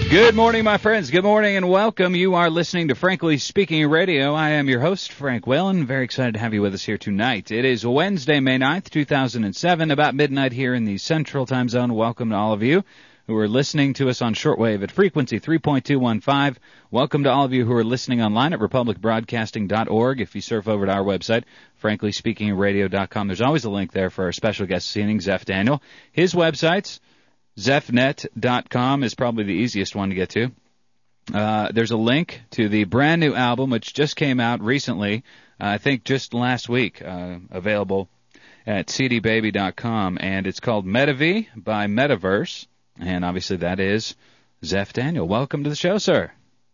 Good morning, my friends. Good morning and welcome. You are listening to Frankly Speaking Radio. I am your host, Frank Whalen. Very excited to have you with us here tonight. It is Wednesday, May 9th, 2007, about midnight here in the Central Time Zone. Welcome to all of you who are listening to us on shortwave at frequency 3.215. Welcome to all of you who are listening online at republicbroadcasting.org. If you surf over to our website, franklyspeakingradio.com, there's always a link there for our special guest this evening, Zeph Daniel. His website's zephnet.com is probably the easiest one to get to. There's a link to the brand new album, which just came out recently, I think just last week, available at cdbaby.com, and it's called MetaV by Metaverse, and obviously that is Zeph Daniel. Welcome to the show, sir.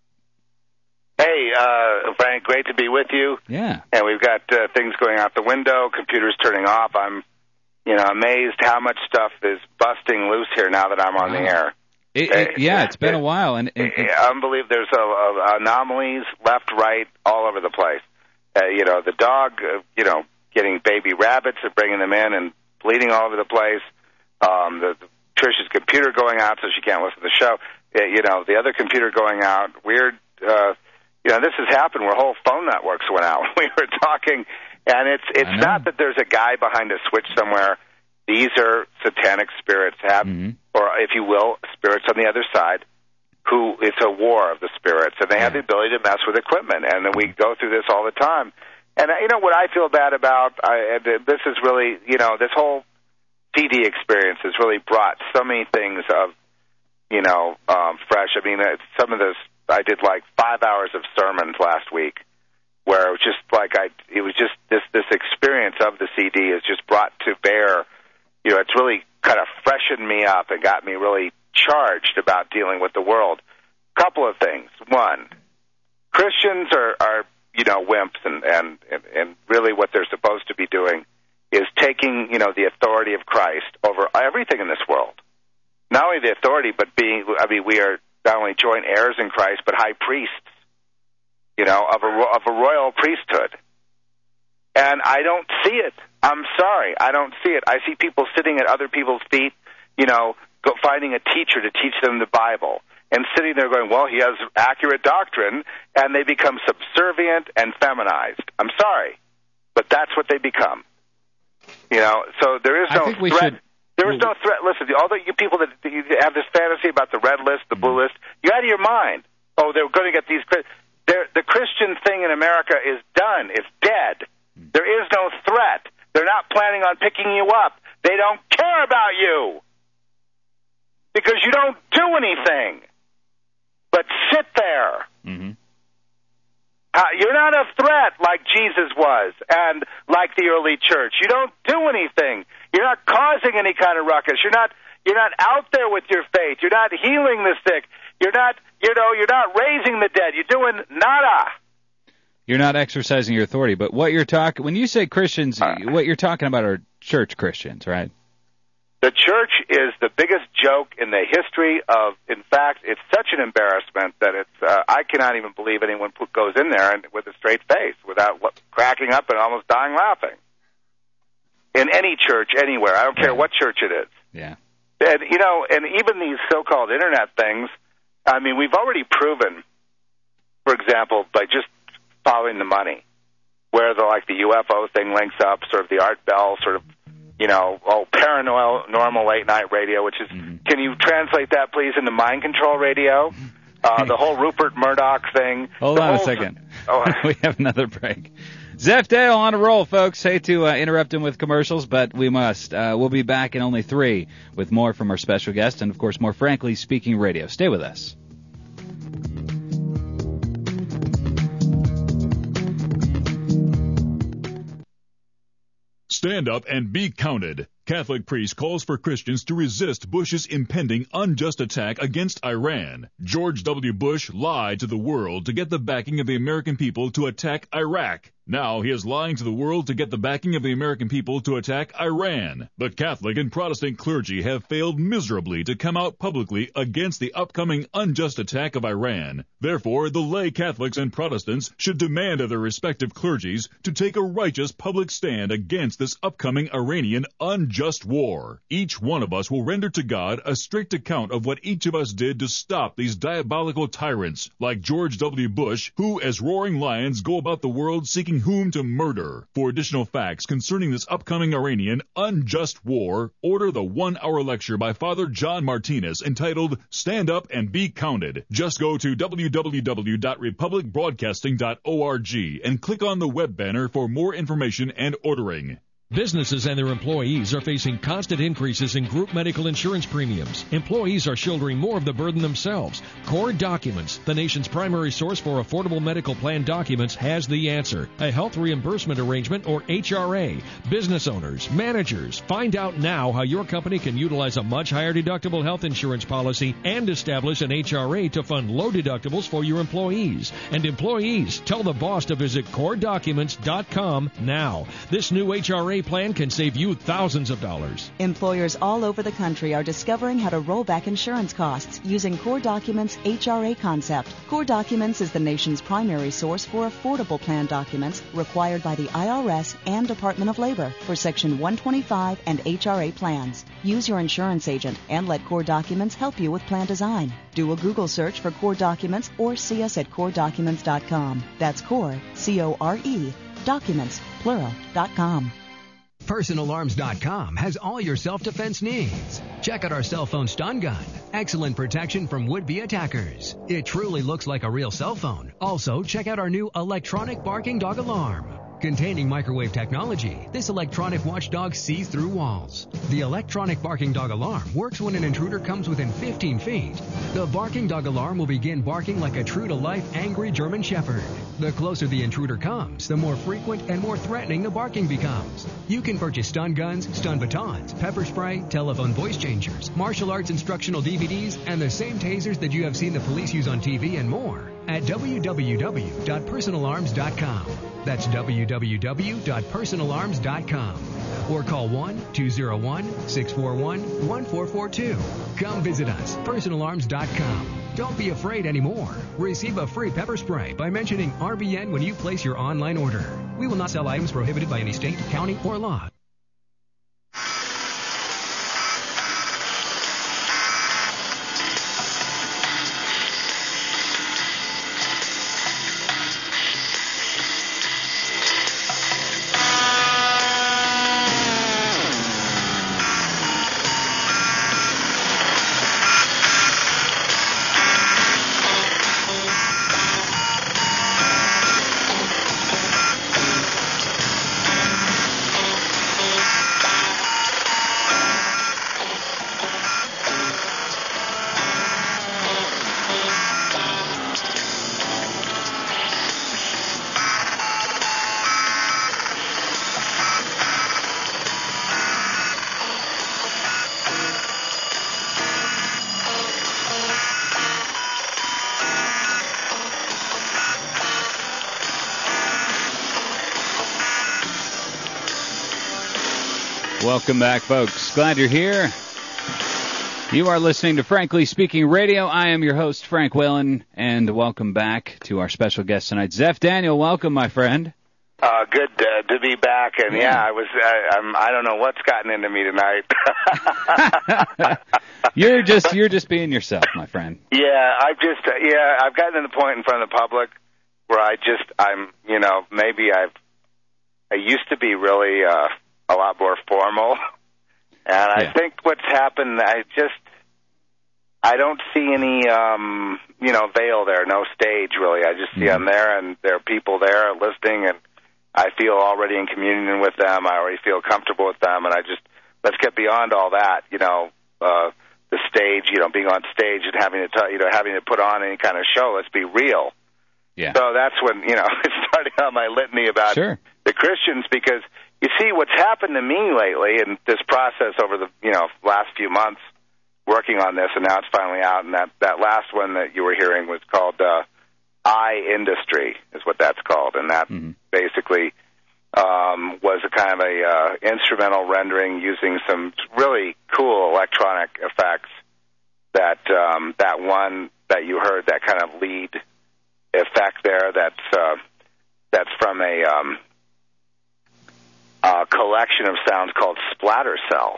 Hey, Frank, great to be with you. Yeah. And we've got things going out the window, computers turning off. I'm amazed how much stuff is busting loose here now that I'm on the air. It's been a while. And unbelievable. There's anomalies left, right, all over the place. The dog, getting baby rabbits and bringing them in and bleeding all over the place. Trish's computer going out so she can't listen to the show. The other computer going out. Weird. This has happened where whole phone networks went out. We were talking. And it's not that there's a guy behind a switch somewhere. These are satanic spirits, or if you will, spirits on the other side, who it's a war of the spirits, and they have the ability to mess with equipment. And then we go through this all the time. And what I feel bad about, this is really, this whole CD experience has really brought so many things of, fresh. I mean, some of this, I did like 5 hours of sermons last week, where it was just like this experience of the CD is just brought to bear. It's really kind of freshened me up and got me really charged about dealing with the world. Couple of things. One, Christians are wimps, and really what they're supposed to be doing is taking the authority of Christ over everything in this world. Not only the authority, but we are not only joint heirs in Christ, but high priests. Of a royal priesthood. And I don't see it. I'm sorry, I don't see it. I see people sitting at other people's feet, finding a teacher to teach them the Bible, and sitting there going, well, he has accurate doctrine, and they become subservient and feminized. I'm sorry, but that's what they become. So there is no threat. There is no threat. Listen, all the you people that you have this fantasy about the red list, the blue list, you're out of your mind. Oh, they're going to get these... The Christian thing in America is done. It's dead. There is no threat. They're not planning on picking you up. They don't care about you because you don't do anything but sit there. Mm-hmm. You're not a threat like Jesus was and like the early church. You don't do anything. You're not causing any kind of ruckus. You're not out there with your faith. You're not healing the sick. You're not raising the dead. You're doing nada. You're not exercising your authority. But when you say Christians, what you're talking about are church Christians, right? The church is the biggest joke in the history of. In fact, it's such an embarrassment that I cannot even believe anyone goes in there and with a straight face without cracking up and almost dying laughing. In any church, anywhere, I don't care what church it is. Yeah. And and even these so-called internet things. I mean, we've already proven, for example, by just following the money, where the UFO thing links up, sort of the Art Bell sort of, paranormal late-night radio, which is, can you translate that, please, into mind control radio? The whole Rupert Murdoch thing. Hold on a second. We have another break. Zeph Daniel on a roll, folks. Hate to interrupt him with commercials, but we must. We'll be back in only 3 with more from our special guest and, of course, more Frankly Speaking Radio. Stay with us. Stand up and be counted. Catholic priest calls for Christians to resist Bush's impending unjust attack against Iran. George W. Bush lied to the world to get the backing of the American people to attack Iraq. Now he is lying to the world to get the backing of the American people to attack Iran. The Catholic and Protestant clergy have failed miserably to come out publicly against the upcoming unjust attack of Iran. Therefore, the lay Catholics and Protestants should demand of their respective clergies to take a righteous public stand against this upcoming Iranian unjust war. Each one of us will render to God a strict account of what each of us did to stop these diabolical tyrants like George W. Bush, who as roaring lions go about the world seeking whom to murder. For additional facts concerning this upcoming Iranian unjust war, order the 1-hour lecture by Father John Martinez entitled Stand Up and Be Counted. Just go to www.republicbroadcasting.org and click on the web banner for more information and ordering. Businesses and their employees are facing constant increases in group medical insurance premiums. Employees are shouldering more of the burden themselves. Core Documents, the nation's primary source for affordable medical plan documents, has the answer. A health reimbursement arrangement, or HRA. Business owners, managers, find out now how your company can utilize a much higher deductible health insurance policy and establish an HRA to fund low deductibles for your employees. And employees, tell the boss to visit CoreDocuments.com now. This new HRA plan can save you thousands of dollars. Employers all over the country are discovering how to roll back insurance costs using Core Documents' HRA concept. Core Documents is the nation's primary source for affordable plan documents required by the IRS and Department of Labor for Section 125 and HRA plans. Use your insurance agent and let Core Documents help you with plan design. Do a Google search for Core Documents or see us at CoreDocuments.com. That's Core, C-O-R-E, Documents, plural.com. PersonalArms.com has all your self-defense needs. Check out our cell phone stun gun. Excellent protection from would-be attackers. It truly looks like a real cell phone. Also, check out our new electronic barking dog alarm. Containing microwave technology, this electronic watchdog sees through walls. The electronic barking dog alarm works when an intruder comes within 15 feet. The barking dog alarm will begin barking like a true-to-life angry German Shepherd. The closer the intruder comes, the more frequent and more threatening the barking becomes. You can purchase stun guns, stun batons, pepper spray, telephone voice changers, martial arts instructional DVDs, and the same tasers that you have seen the police use on TV and more at www.personalarms.com. That's www.personalarms.com. Or call 1-201-641-1442. Come visit us, personalarms.com. Don't be afraid anymore. Receive a free pepper spray by mentioning RBN when you place your online order. We will not sell items prohibited by any state, county, or law. Welcome back, folks. Glad you're here. You are listening to Frankly Speaking Radio. I am your host, Frank Whalen, and welcome back to our special guest tonight, Zeph Daniel. Welcome, my friend. Good to be back, and I don't know what's gotten into me tonight. You're just being yourself, my friend. I've gotten to the point in front of the public where I used to be really a lot more formal, and I think what's happened, I don't see any veil there, no stage really. I just see I'm there, and there are people there listening, and I feel already in communion with them. I already feel comfortable with them, and let's get beyond all that, the stage, being on stage and having to put on any kind of show. Let's be real. Yeah. So that's when, it started on my litany about the Christians, because you see what's happened to me lately in this process over the, last few months working on this, and now it's finally out, and that last one that you were hearing was called Industry is what that's called, and that basically was a kind of a instrumental rendering using some really cool electronic effects. That one that you heard, that kind of lead effect there, that's from a collection of sounds called Splatter Cell.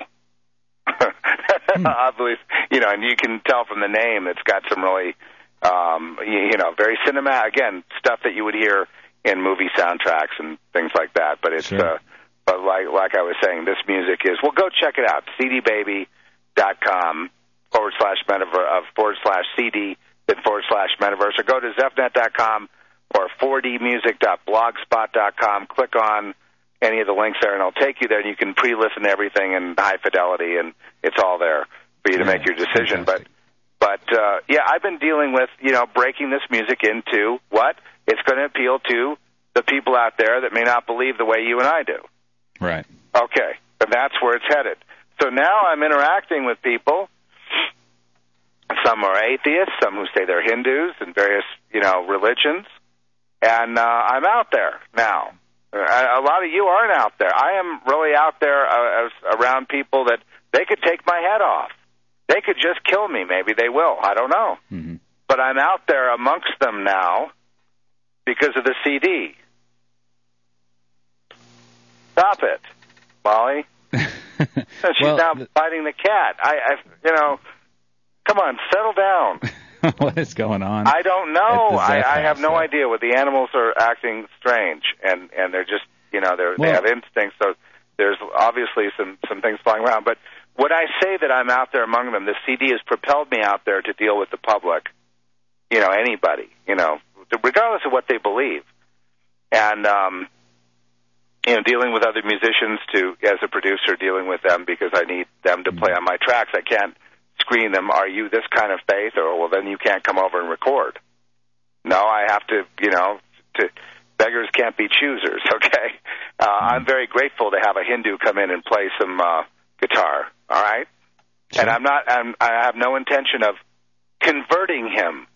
I believe, and you can tell from the name, it's got some really, very cinematic, again, stuff that you would hear in movie soundtracks and things like that. But it's, sure. But like I was saying, this music is, well, go check it out, cdbaby.com /CD, then /metaverse, or go to zephnet.com or 4dmusic.blogspot.com. Click on any of the links there, and it'll take you there, and you can pre-listen to everything in high fidelity, and it's all there for you to make your decision. Fantastic. But I've been dealing with, breaking this music into what? It's going to appeal to the people out there that may not believe the way you and I do. Right. Okay, and that's where it's headed. So now I'm interacting with people. Some are atheists, some who say they're Hindus and various, religions. And I'm out there now. A lot of you aren't out there. I am really out there around people that they could take my head off. They could just kill me. Maybe they will. I don't know. Mm-hmm. But I'm out there amongst them now because of the CD. Stop it, Molly. She's now biting the cat. Come on, settle down. What is going on? I don't know. I have no idea. What the animals are acting strange, and they're just, they have instincts. So there's obviously some things flying around. But when I say that I'm out there among them, the CD has propelled me out there to deal with the public. Anybody, regardless of what they believe, and dealing with other musicians as a producer, dealing with them because I need them to play on my tracks. I can't screen them, are you this kind of faith, or well, then you can't come over and record. No, I have to, beggars can't be choosers, okay? I'm very grateful to have a Hindu come in and play some guitar, all right? Sure. And I have no intention of converting him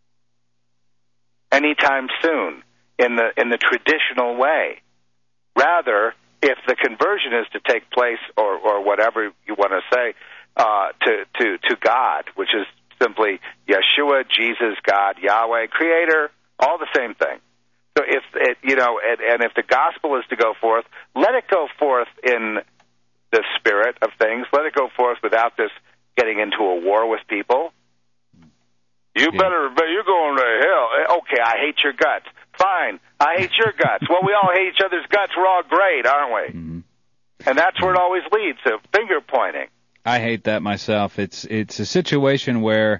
anytime soon in the traditional way. Rather, if the conversion is to take place, or whatever you want to say, to God, which is simply Yeshua, Jesus, God, Yahweh, Creator, all the same thing. So if it, and if the gospel is to go forth, let it go forth in the spirit of things. Let it go forth without this getting into a war with people. You're going to hell. Okay, I hate your guts. Fine, I hate your guts. Well, we all hate each other's guts. We're all great, aren't we? Mm-hmm. And that's where it always leads to finger pointing. I hate that myself. It's a situation where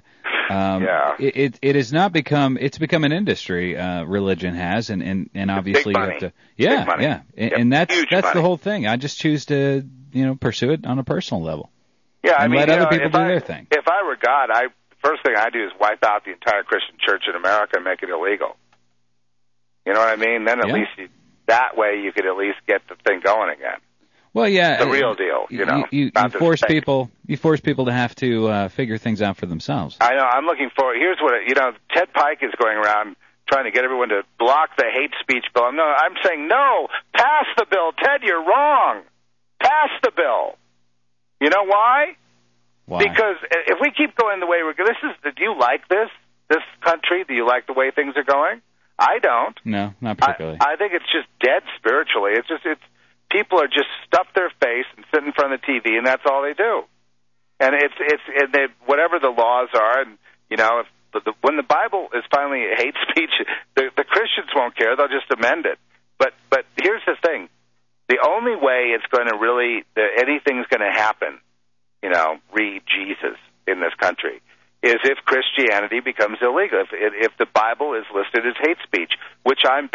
it has not become, it's become an industry, religion has, and obviously you have to and that's the whole thing. I just choose to pursue it on a personal level. Yeah, and let other people do their thing. If I were God, first thing I do is wipe out the entire Christian church in America and make it illegal. You know what I mean? Then at least that way you could at least get the thing going again. Well, yeah, the real deal, You force people. You force people to have to figure things out for themselves. I know. I'm looking for. Here's what Ted Pike is going around trying to get everyone to block the hate speech bill. I'm saying no. Pass the bill, Ted. You're wrong. Pass the bill. You know why? Why? Because if we keep going the way we're going, do you like this country? Do you like the way things are going? I don't. No, not particularly. I think it's just dead spiritually. It's people are just stuff their face and sit in front of the TV, and that's all they do. And whatever the laws are, and when the Bible is finally hate speech, the Christians won't care; they'll just amend it. But here's the thing: the only way it's going to really anything's going to happen, read Jesus in this country, is if Christianity becomes illegal. If the Bible is listed as hate speech, which I'm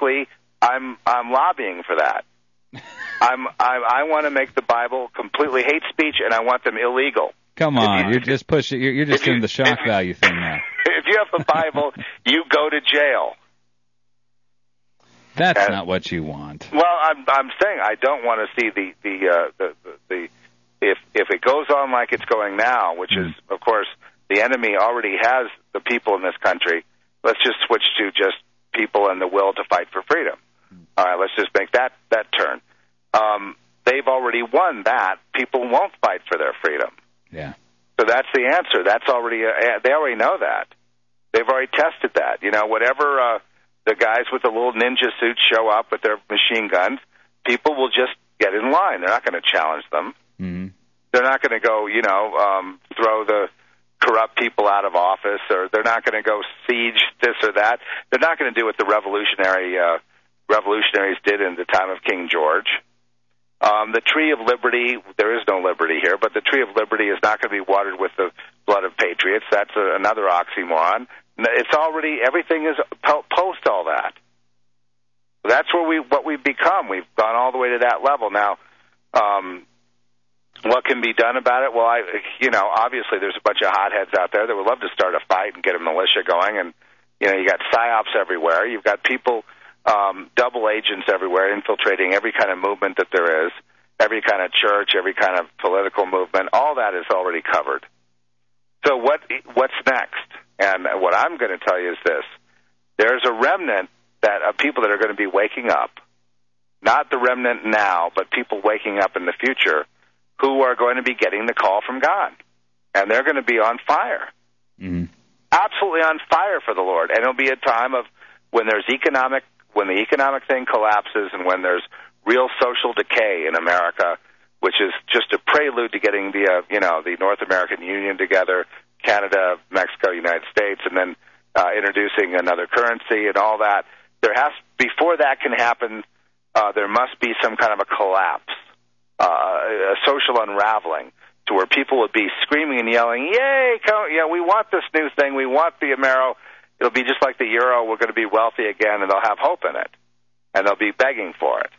lobbying for that. I want to make the Bible completely hate speech, and I want them illegal. Come on, you're just pushing. You're just doing the shock value thing now. If you have the Bible, you go to jail. That's not what you want. Well, I'm saying I don't want to see the if it goes on like it's going now, which is of course the enemy already has the people in this country Let's just switch to just people and the will to fight for freedom. All right, let's just make that turn. They've already won that. People won't fight for their freedom. Yeah. So that's the answer. That's already they already know that. They've already tested that. You know, whatever the guys with the little ninja suits show up with their machine guns, people will just get in line. They're not going to challenge them. Mm-hmm. They're not going to go, throw the corrupt people out of office, or they're not going to go siege this or that. They're not going to do what the revolutionaries did in the time of King George. The tree of liberty, there is no liberty here, but the tree of liberty is not going to be watered with the blood of patriots. That's another oxymoron. It's already, everything is post all that. That's what we've become. We've gone all the way to that level. Now, what can be done about it? Well, obviously there's a bunch of hotheads out there that would love to start a fight and get a militia going, and, you got psyops everywhere. You've got people, double agents everywhere infiltrating every kind of movement that there is, every kind of church, every kind of political movement. All that is already covered. So what's next? And what I'm going to tell you is this. There's a remnant of people that are going to be waking up, not the remnant now, but people waking up in the future who are going to be getting the call from God. And they're going to be on fire. Mm-hmm. Absolutely on fire for the Lord. And it'll be a time of when the economic thing collapses and when there's real social decay in America, which is just a prelude to getting the North American Union together, Canada, Mexico, United States, and then introducing another currency and all that. Before that can happen, there must be some kind of a collapse, a social unraveling, to where people would be screaming and yelling, "Yay! We want this new thing. We want the Amero." It'll be just like the euro. We're going to be wealthy again, and they'll have hope in it, and they'll be begging for it.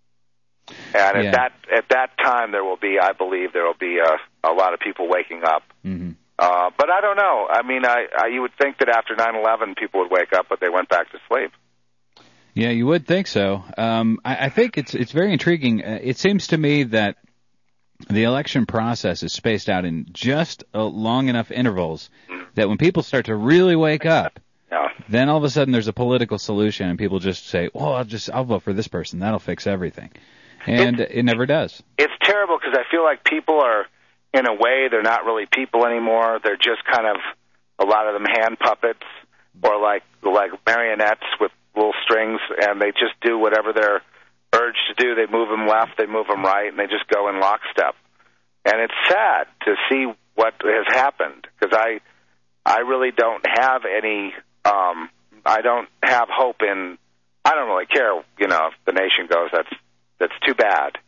And at that time, I believe there will be a lot of people waking up. Mm-hmm. But I don't know. I mean, you would think that after 9/11, people would wake up, but they went back to sleep. Yeah, you would think so. I think it's very intriguing. It seems to me that the election process is spaced out in just long enough intervals that when people start to really wake up, then all of a sudden there's a political solution, and people just say, "Oh, I'll vote for this person. That'll fix everything," and it never does. It's terrible because I feel like people are, in a way, they're not really people anymore. They're just kind of, a lot of them, hand puppets, or like marionettes with little strings, and they just do whatever they're urged to do. They move them left, they move them right, and they just go in lockstep. And it's sad to see what has happened, because I really don't have any, I don't have hope in, I don't really care, if the nation goes, that's too bad.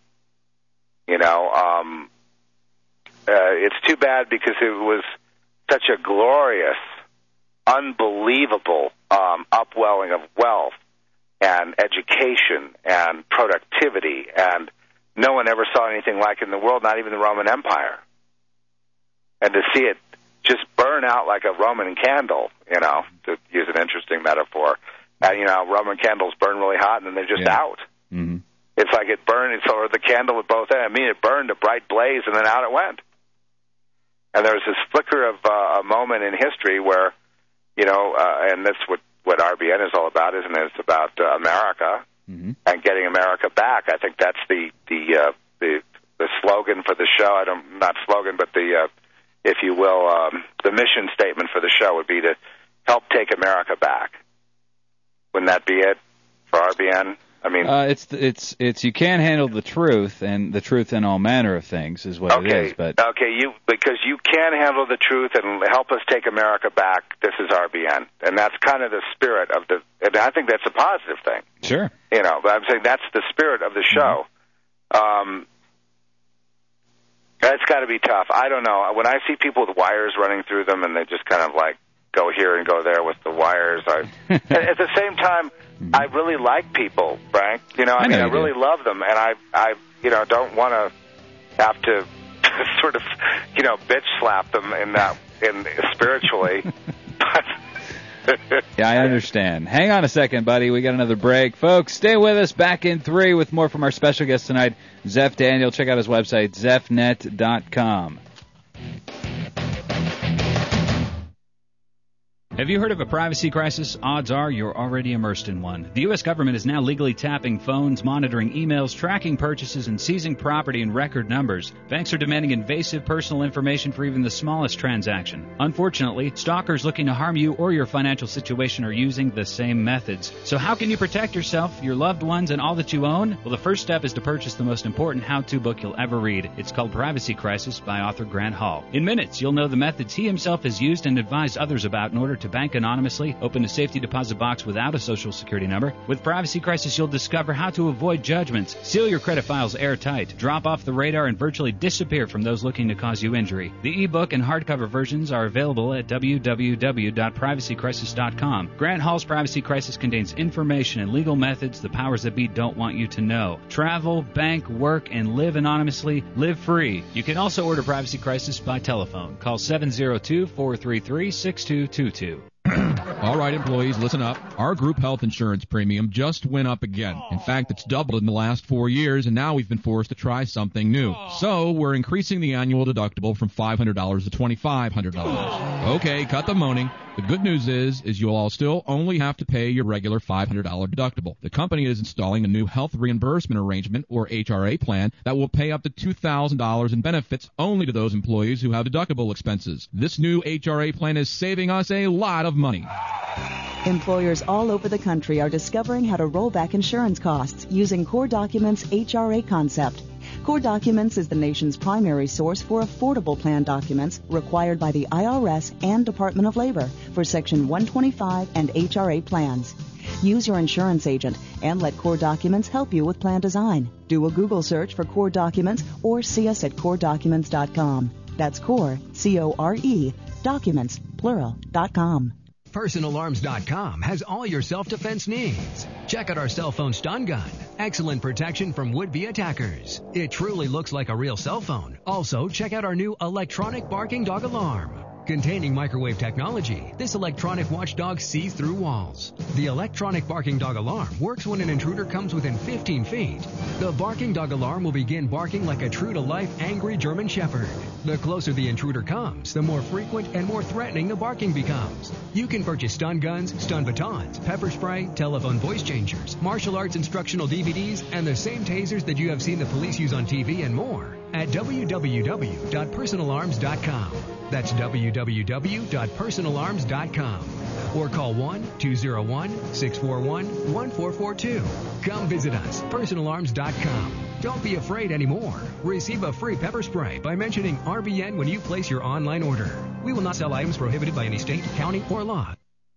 It's too bad because it was such a glorious, unbelievable upwelling of wealth and education and productivity, and no one ever saw anything like it in the world, not even the Roman Empire. And to see it just burn out like a Roman candle, to use an interesting metaphor, Roman candles burn really hot and then they're just out. Mm-hmm. It's like it burned, or the candle at both ends. It burned a bright blaze and then out it went. And there was this flicker of a moment in history where, and that's what RBN is all about, isn't it? It's about America and getting America back. I think that's the slogan for the show. Not slogan, but if you will, the mission statement for the show would be to help take America back. Wouldn't that be it for RBN? I mean, it's you can't handle the truth, and the truth in all manner of things is what it is. But because you can handle the truth and help us take America back. This is RBN, and that's kind of the spirit of and I think that's a positive thing. Sure, but I'm saying that's the spirit of the show. That's got to be tough. I don't know. When I see people with wires running through them, and they just kind of like go here and go there with the wires, at the same time, I really like people, Frank. I really love them, and I don't want to have to sort of, bitch slap them in spiritually. Yeah, I understand. Hang on a second, buddy. We got another break. Folks, stay with us. Back in 3 with more from our special guest tonight, Zeph Daniel. Check out his website, zephnet.com. Have you heard of a privacy crisis? Odds are you're already immersed in one. The U.S. government is now legally tapping phones, monitoring emails, tracking purchases, and seizing property in record numbers. Banks are demanding invasive personal information for even the smallest transaction. Unfortunately, stalkers looking to harm you or your financial situation are using the same methods. So how can you protect yourself, your loved ones, and all that you own? Well, the first step is to purchase the most important how-to book you'll ever read. It's called Privacy Crisis by author Grant Hall. In minutes, you'll know the methods he himself has used and advised others about in order to bank anonymously, open a safety deposit box without a social security number. With Privacy Crisis, you'll discover how to avoid judgments, seal your credit files airtight, drop off the radar, and virtually disappear from those looking to cause you injury. The ebook and hardcover versions are available at www.privacycrisis.com. Grant Hall's Privacy Crisis contains information and legal methods the powers that be don't want you to know. Travel, bank, work, and live anonymously. Live free. You can also order Privacy Crisis by telephone. Call 702-433-6222. All right, employees, listen up. Our group health insurance premium just went up again. In fact, it's doubled in the last 4 years, and now we've been forced to try something new. So we're increasing the annual deductible from $500 to $2,500. Okay, cut the moaning. The good news is you'll all still only have to pay your regular $500 deductible. The company is installing a new health reimbursement arrangement, or HRA plan, that will pay up to $2,000 in benefits only to those employees who have deductible expenses. This new HRA plan is saving us a lot of money. Employers all over the country are discovering how to roll back insurance costs using Core Documents' HRA concept. Core Documents is the nation's primary source for affordable plan documents required by the IRS and Department of Labor for Section 125 and HRA plans. Use your insurance agent and let Core Documents help you with plan design. Do a Google search for Core Documents or see us at CoreDocuments.com. That's Core, C-O-R-E, Documents, plural.com. PersonAlarms.com has all your self-defense needs. Check out our cell phone stun gun. Excellent protection from would-be attackers. It truly looks like a real cell phone. Also, check out our new electronic barking dog alarm. Containing microwave technology, this electronic watchdog sees through walls. The electronic barking dog alarm works when an intruder comes within 15 feet. The barking dog alarm will begin barking like a true-to-life angry German shepherd. The closer the intruder comes, the more frequent and more threatening the barking becomes. You can purchase stun guns, stun batons, pepper spray, telephone voice changers, martial arts instructional DVDs, and the same tasers that you have seen the police use on TV and more at www.personalarms.com. That's www.personalarms.com. Or call 1-201-641-1442. Come visit us, personalarms.com. Don't be afraid anymore. Receive a free pepper spray by mentioning RBN when you place your online order. We will not sell items prohibited by any state, county, or law.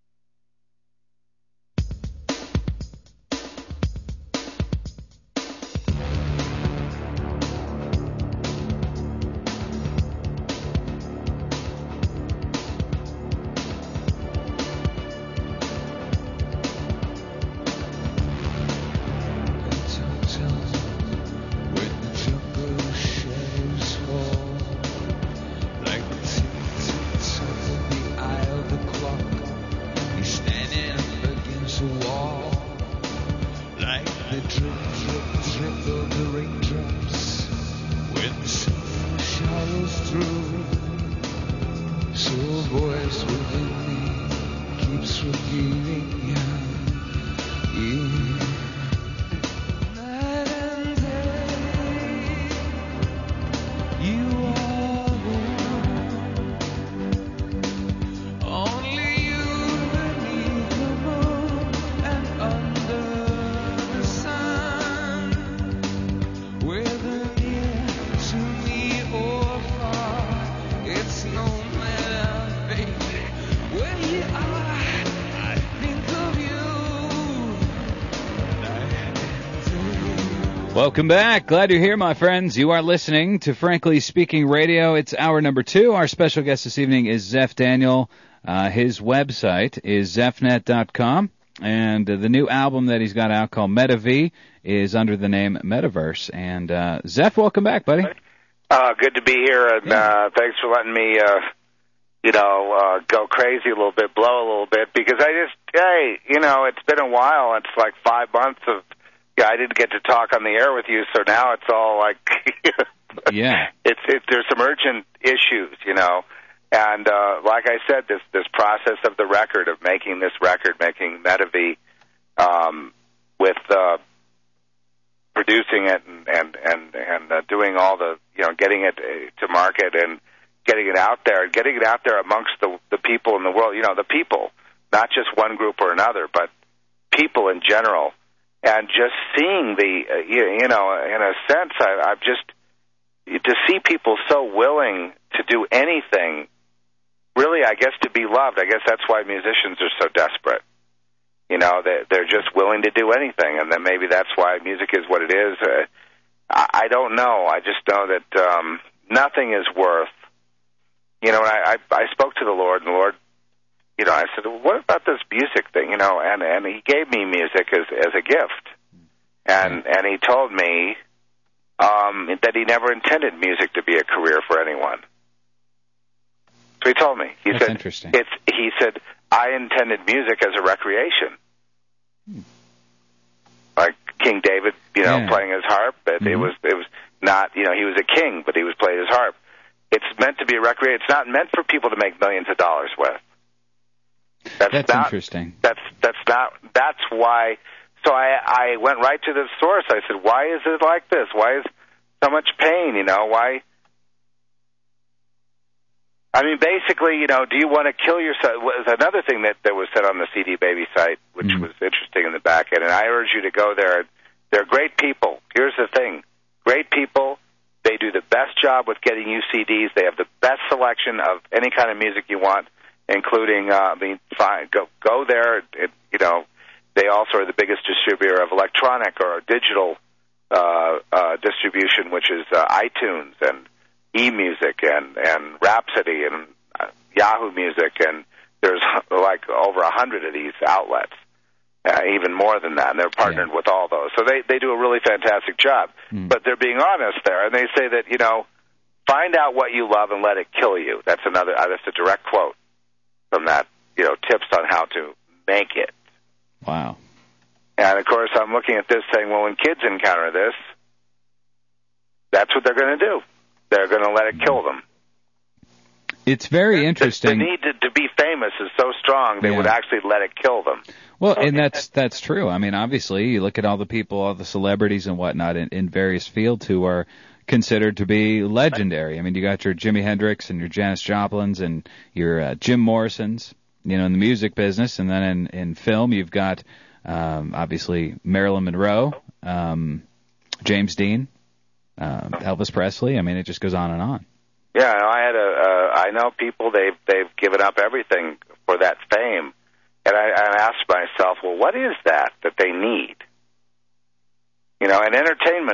Welcome back. Glad you're here, my friends. You are listening to Frankly Speaking Radio. It's hour number 2. Our special guest this evening is Zeph Daniel. His website is zephnet.com, and the new album that he's got out called Meta V is under the name Metaverse. And Zeph, welcome back, buddy. Good to be here, and thanks for letting me, go crazy a little bit, blow a little bit, because it's been a while. It's like 5 months of. I didn't get to talk on the air with you, so now it's all like, yeah. There's some urgent issues, And like I said, this process of the record, of making this record, making Medavie, with producing it and doing all the, getting it to market and getting it out there amongst the people in the world, the people, not just one group or another, but people in general. And just seeing in a sense, I've just, to see people so willing to do anything, really, I guess, to be loved. I guess that's why musicians are so desperate. They're just willing to do anything, and then maybe that's why music is what it is. I don't know. I just know that nothing is worth. I spoke to the Lord, and the Lord, I said, well, what about this music thing? And He gave me music as a gift, and He told me that He never intended music to be a career for anyone. So He told me. That's interesting. He said, I intended music as a recreation. Like King David, playing his harp. It was not, he was a king, but he was playing his harp. It's meant to be a recreation. It's not meant for people to make millions of dollars with. That's interesting. That's why. So I went right to the source. I said, why is it like this? Why is so much pain? Why? I mean, basically, do you want to kill yourself? Was another thing that was said on the CD Baby site, which was interesting in the back end. And I urge you to go there. They're great people. Here's the thing: great people. They do the best job with getting you CDs. They have the best selection of any kind of music you want, including, fine, go there. They also are the biggest distributor of electronic or digital distribution, which is iTunes and eMusic and Rhapsody and Yahoo Music, and there's like over 100 of these outlets, even more than that, and they're partnered with all those. So they do a really fantastic job. But they're being honest there, and they say that, find out what you love and let it kill you. That's a direct quote from that, tips on how to make it. Wow. And, of course, I'm looking at this saying, well, when kids encounter this, that's what they're going to do. They're going to let it kill them. It's very interesting. The need to be famous is so strong, they would actually let it kill them. Well, and that's true. I mean, obviously, you look at all the people, all the celebrities and whatnot in various fields who are considered to be legendary. I mean, you got your Jimi Hendrix and your Janis Joplins and your Jim Morrisons, in the music business. And then in film, you've got, obviously, Marilyn Monroe, James Dean, Elvis Presley. I mean, it just goes on and on. Yeah, I know people, they've given up everything for that fame. And I asked myself, well, what is that they need? And entertainment,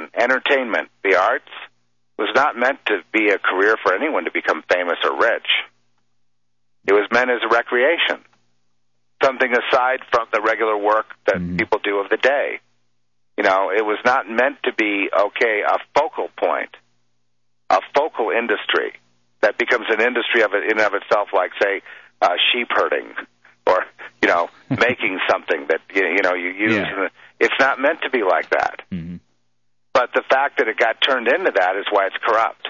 the arts, was not meant to be a career for anyone to become famous or rich. It was meant as a recreation, something aside from the regular work that people do of the day. It was not meant to be, a focal point, a focal industry that becomes an industry in and of itself, like, say, sheep herding or, making something that, you use. Yeah. It's not meant to be like that. Mm-hmm. But the fact that it got turned into that is why it's corrupt.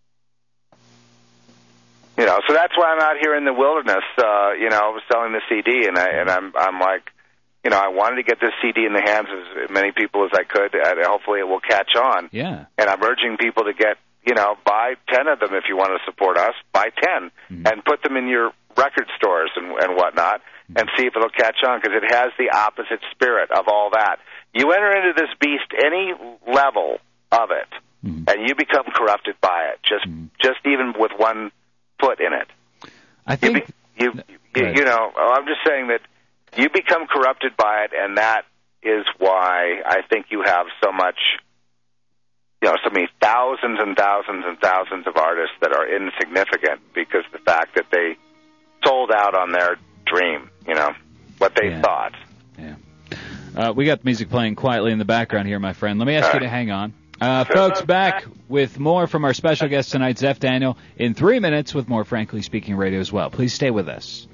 So that's why I'm out here in the wilderness, selling the CD, and I'm like, I wanted to get this CD in the hands of as many people as I could, and hopefully it will catch on. Yeah. And I'm urging people to get, buy 10 of them if you want to support us. Buy 10 and put them in your record stores and whatnot, and see if it'll catch on, because it has the opposite spirit of all that. You enter into this beast any level of it, and you become corrupted by it, just even with one foot in it. I think I'm just saying that you become corrupted by it, and that is why I think you have so much, so many thousands and thousands and thousands of artists that are insignificant because the fact that they sold out on their dream, what they thought. Yeah. We got the music playing quietly in the background here, my friend. Let me ask you to hang on. Folks, back with more from our special guest tonight, Zeph Daniel, in 3 minutes with more Frankly Speaking Radio as well. Please stay with us.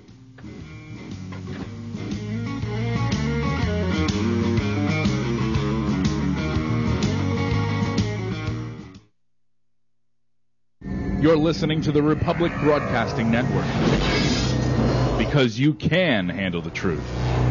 You're listening to the Republic Broadcasting Network. Because you can handle the truth.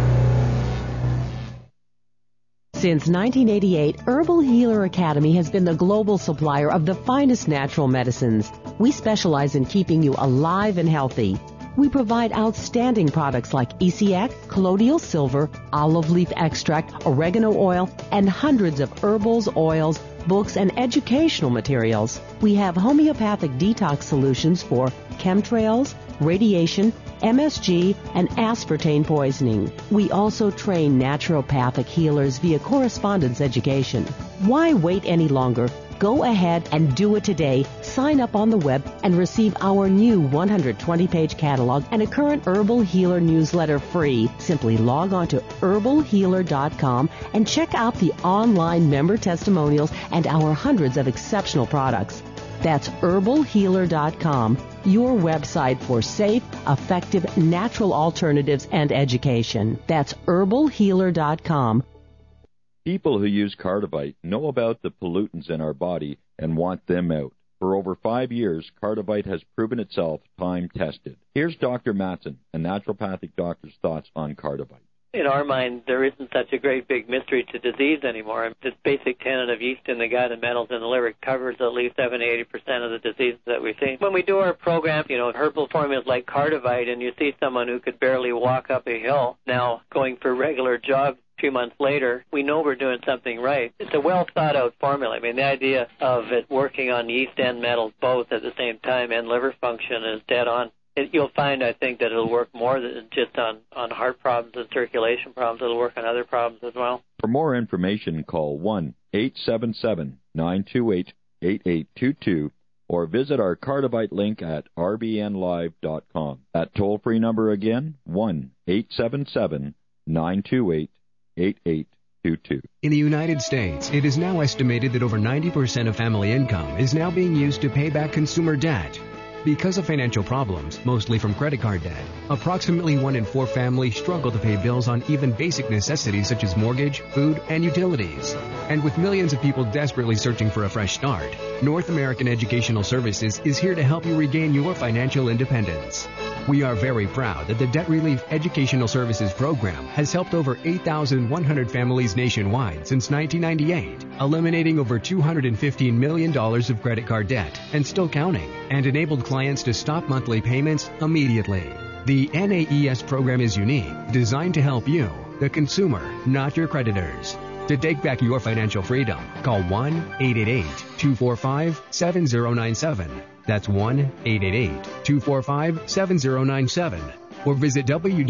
Since 1988, Herbal Healer Academy has been the global supplier of the finest natural medicines. We specialize in keeping you alive and healthy. We provide outstanding products like ECX, colloidal silver, olive leaf extract, oregano oil, and hundreds of herbals, oils, books, and educational materials. We have homeopathic detox solutions for chemtrails, radiation, MSG, and aspartame poisoning. We also train naturopathic healers via correspondence education. Why wait any longer? Go ahead and do it today. Sign up on the web and receive our new 120-page catalog and a current Herbal Healer newsletter free. Simply log on to herbalhealer.com and check out the online member testimonials and our hundreds of exceptional products. That's herbalhealer.com, your website for safe, effective, natural alternatives and education. That's herbalhealer.com. People who use Cardivite know about the pollutants in our body and want them out. For over 5 years, Cardivite has proven itself time-tested. Here's Dr. Matson, a naturopathic doctor's thoughts on Cardivite. In our mind, there isn't such a great big mystery to disease anymore. This basic tenet of yeast in the gut and metals in the liver covers at least 70-80% of the diseases that we see. When we do our program, herbal formulas like Cardivite, and you see someone who could barely walk up a hill now going for regular jogs 2 months later, we know we're doing something right. It's a well-thought-out formula. I mean, the idea of it working on yeast and metals both at the same time and liver function is dead on. You'll find, I think, that it'll work more than just on heart problems and circulation problems. It'll work on other problems as well. For more information, call 1-877-928-8822 or visit our Cardivite link at rbnlive.com. That toll-free number again, 1-877-928-8822. In the United States, it is now estimated that over 90% of family income is now being used to pay back consumer debt. Because of financial problems, mostly from credit card debt, approximately 1 in 4 families struggle to pay bills on even basic necessities such as mortgage, food, and utilities. And with millions of people desperately searching for a fresh start, North American Educational Services is here to help you regain your financial independence. We are very proud that the Debt Relief Educational Services Program has helped over 8,100 families nationwide since 1998, eliminating over $215 million of credit card debt and still counting, and enabled clients to stop monthly payments immediately. The NAES program is unique, designed to help you, the consumer, not your creditors. To take back your financial freedom, call 1-888-245-7097. That's 1-888-245-7097. Or visit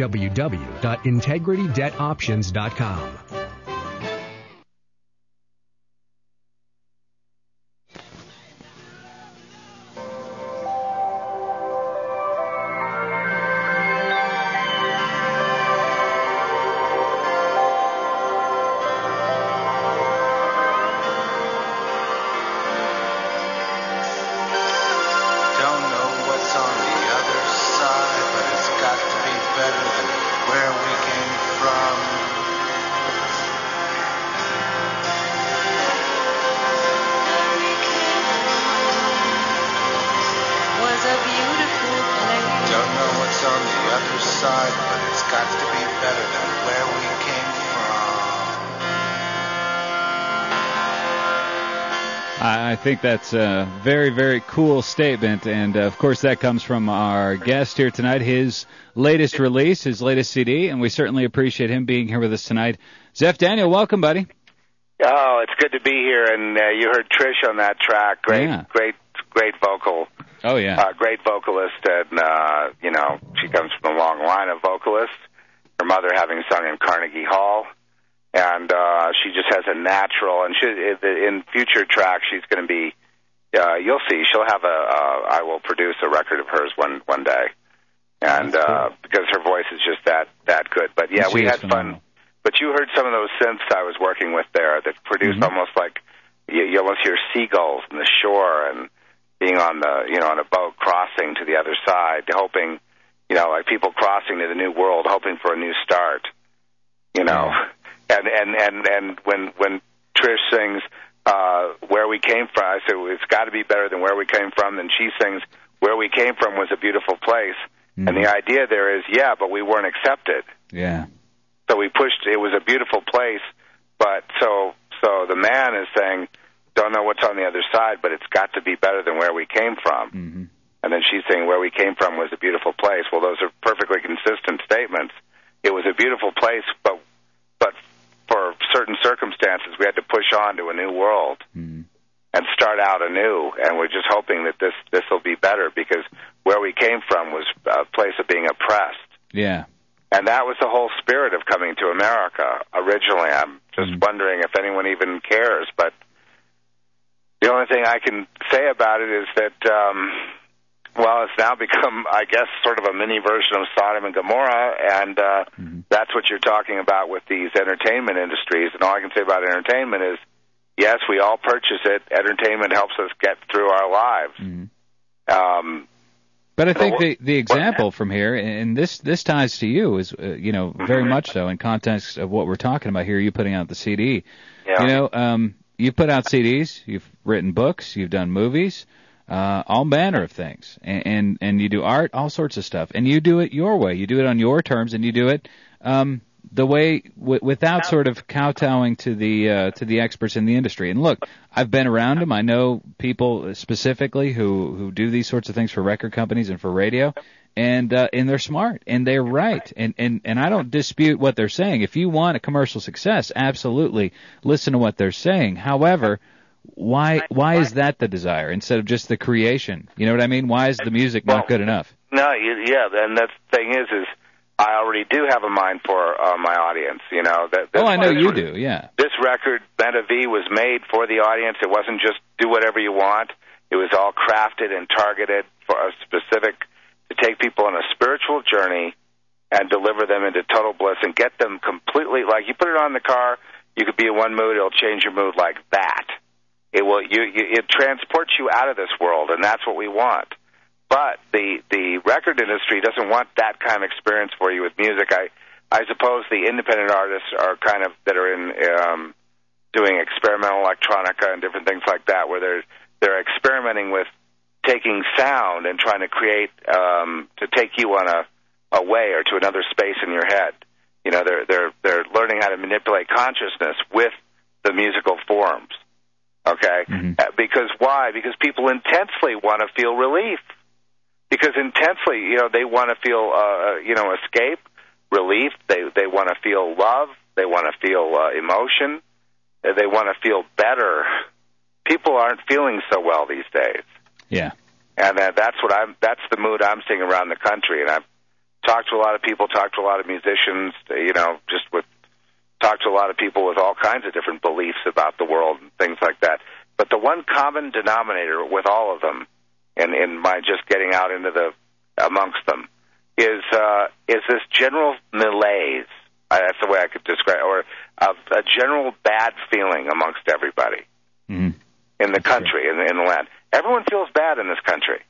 www.integritydebtoptions.com. I think that's a very, very cool statement, and of course that comes from our guest here tonight, his latest release, his latest CD, and we certainly appreciate him being here with us tonight. Zeph Daniel, welcome, buddy. Oh, it's good to be here, and you heard Trish on that track. Great vocal. Oh, yeah. Great vocalist, and, she comes from a long line of vocalists, her mother having sung in Carnegie Hall. And she just has a natural, and in future tracks, she's going to be, you'll see, she'll have I will produce a record of hers one day. And because her voice is just that good. But yeah, we had fun. But you heard some of those synths I was working with there that produced almost like, you almost hear seagulls on the shore and being on a boat crossing to the other side, hoping, like people crossing to the new world, hoping for a new start, And when Trish sings, where we came from. I said, it's got to be better than where we came from. Then she sings, where we came from was a beautiful place. Mm-hmm. And the idea there is, yeah, but we weren't accepted. Yeah. So we pushed, it was a beautiful place, but so the man is saying, don't know what's on the other side, but it's got to be better than where we came from. Mm-hmm. And then she's saying, where we came from was a beautiful place. Well, those are perfectly consistent statements. It was a beautiful place, but for certain circumstances, we had to push on to a new world and start out anew. And we're just hoping that this will be better, because where we came from was a place of being oppressed. Yeah. And that was the whole spirit of coming to America originally. I'm just wondering if anyone even cares. But the only thing I can say about it is that, well, it's now become, I guess, sort of a mini version of Sodom and Gomorrah, and that's what you're talking about with these entertainment industries. And all I can say about entertainment is, yes, we all purchase it. Entertainment helps us get through our lives. But I think the example from here, and this ties to you, is very much so in context of what we're talking about here. You putting out the CD, you put out CDs, you've written books, you've done movies, all manner of things, and you do art, all sorts of stuff, and you do it your way. You do it on your terms, and you do it the way without sort of kowtowing to the experts in the industry. And look, I've been around them. I know people specifically who do these sorts of things for record companies and for radio, and they're smart and they're right. And I don't dispute what they're saying. If you want a commercial success, absolutely listen to what they're saying. However, why is that the desire instead of just the creation? You know what I mean? Why is the music not good enough? No, yeah, and the thing is I already do have a mind for my audience, I know you do, yeah. This record, Beta V, was made for the audience. It wasn't just do whatever you want. It was all crafted and targeted for a specific, to take people on a spiritual journey and deliver them into total bliss and get them completely, like you put it on in the car, you could be in one mood, it'll change your mood like that. It will, it transports you out of this world, and that's what we want. But the record industry doesn't want that kind of experience for you with music. I suppose the independent artists are kind of that are in doing experimental electronica and different things like that, where they're experimenting with taking sound and trying to create to take you on a way or to another space in your head. They're learning how to manipulate consciousness with the musical forms. Okay, because why? Because people intensely want to feel relief. Because intensely, they want to feel, escape, relief. They want to feel love. They want to feel emotion. They want to feel better. People aren't feeling so well these days. Yeah. And that's the mood I'm seeing around the country. And I've talked to a lot of people, talked to a lot of musicians, talked to a lot of people with all kinds of different beliefs about the world and things like that. But the one common denominator with all of them, in my just getting out into amongst them, is this general malaise. That's the way I could describe it, or a general bad feeling amongst everybody in the country, in the land. Everyone feels bad in this country,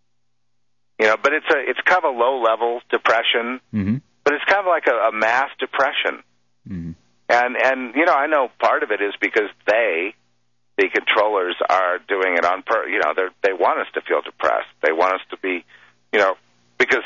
but it's kind of a low level depression, but it's kind of like a mass depression, and I know part of it is because the controllers are doing it on they want us to feel depressed. They want us to be, because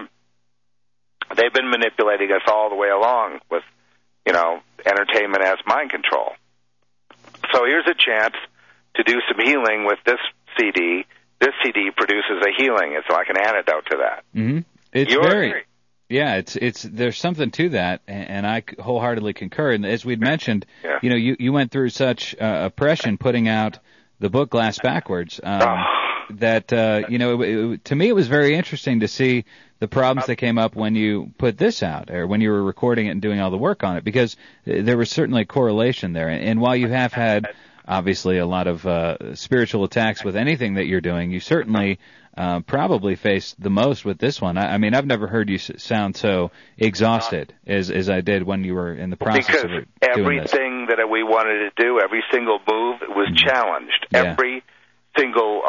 they've been manipulating us all the way along with, entertainment as mind control. So here's a chance to do some healing with this CD. This CD produces a healing. It's like an antidote to that. It's Yeah, there's something to that, and I wholeheartedly concur. And as we'd mentioned, you went through such oppression putting out the book Glass Backwards that to me it was very interesting to see the problems that came up when you put this out, or when you were recording it and doing all the work on it, because there was certainly a correlation there. And while you have had obviously a lot of spiritual attacks with anything that you're doing, you certainly probably faced the most with this one. I mean, I've never heard you sound so exhausted as I did when you were in the process of doing this. Everything that we wanted to do, every single move was challenged. Yeah. Every single,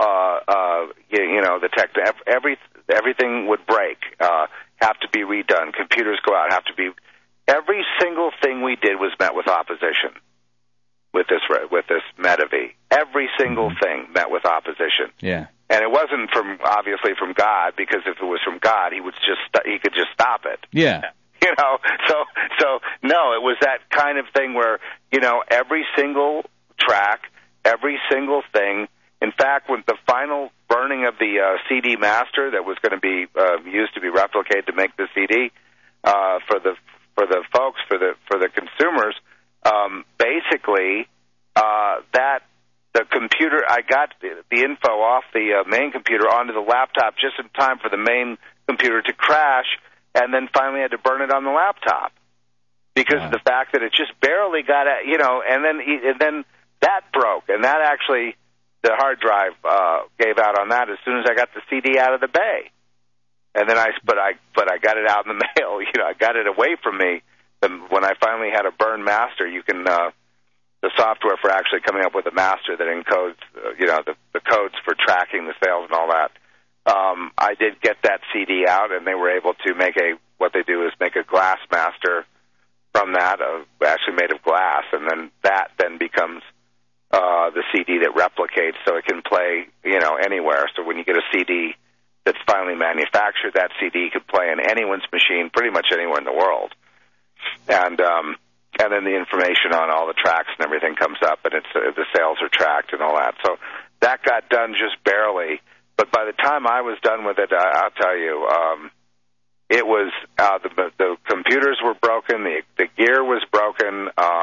the tech, everything would break, have to be redone. Computers go out, have to be. Every single thing we did was met with opposition. with this Medivh. Every single thing met with opposition. Yeah. And it wasn't obviously from God, because if it was from God, he could just stop it. Yeah. You know, so no, it was that kind of thing where, you know, every single track, every single thing. In fact, when the final burning of the CD master that was going to be used to be replicated to make the CD for the folks, for the consumers, basically that the computer, I got the info off the main computer onto the laptop just in time for the main computer to crash, and then finally had to burn it on the laptop because of the fact that it just barely got, and then that broke, and that actually, the hard drive gave out on that as soon as I got the CD out of the bay, and then but I got it out in the mail. You know, I got it away from me. When I finally had a burn master, you can the software for actually coming up with a master that encodes, the codes for tracking the sales and all that. I did get that CD out, and they were able to make what they do is make a glass master from that, actually made of glass, and then that becomes the CD that replicates, so it can play, anywhere. So when you get a CD that's finally manufactured, that CD could play on anyone's machine, pretty much anywhere in the world. And then the information on all the tracks and everything comes up, and the sales are tracked and all that. So that got done just barely. But by the time I was done with it, I'll tell you, it was the computers were broken, the gear was broken.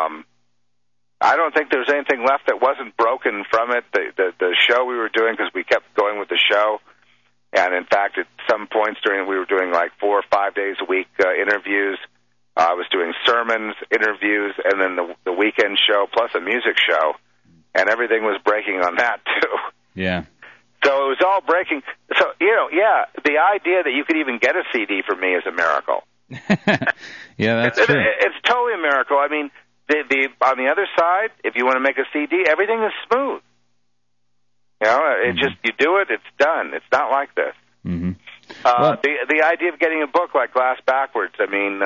I don't think there's anything left that wasn't broken from it. The show we were doing, because we kept going with the show, and in fact, at some points we were doing like 4 or 5 days a week interviews. I was doing sermons, interviews, and then the weekend show, plus a music show, and everything was breaking on that too. Yeah. So it was all breaking. So, the idea that you could even get a CD from me is a miracle. Yeah, that's true. It's totally a miracle. I mean, on the other side, if you want to make a CD, everything is smooth. It just, you do it, it's done. It's not like this. Mm-hmm. The idea of getting a book like Glass Backwards, I mean,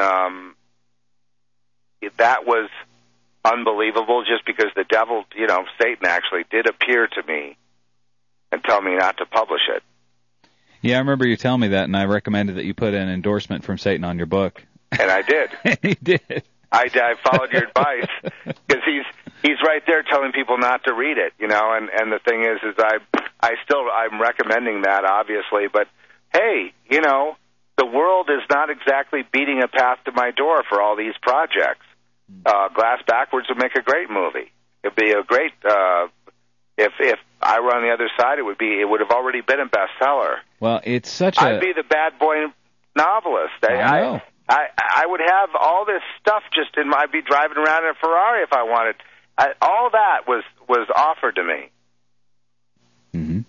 that was unbelievable, just because the devil, Satan actually did appear to me and tell me not to publish it. Yeah, I remember you telling me that, and I recommended that you put an endorsement from Satan on your book. And I did. You did. I followed your advice, because he's right there telling people not to read it, and the thing is I'm recommending that, obviously, but hey, the world is not exactly beating a path to my door for all these projects. Glass Backwards would make a great movie. It'd be a great, if I were on the other side, it would have already been a bestseller. Well, it's I'd be the bad boy novelist. I know. I would have all this stuff I'd be driving around in a Ferrari if I wanted. All that was offered to me. Mm-hmm.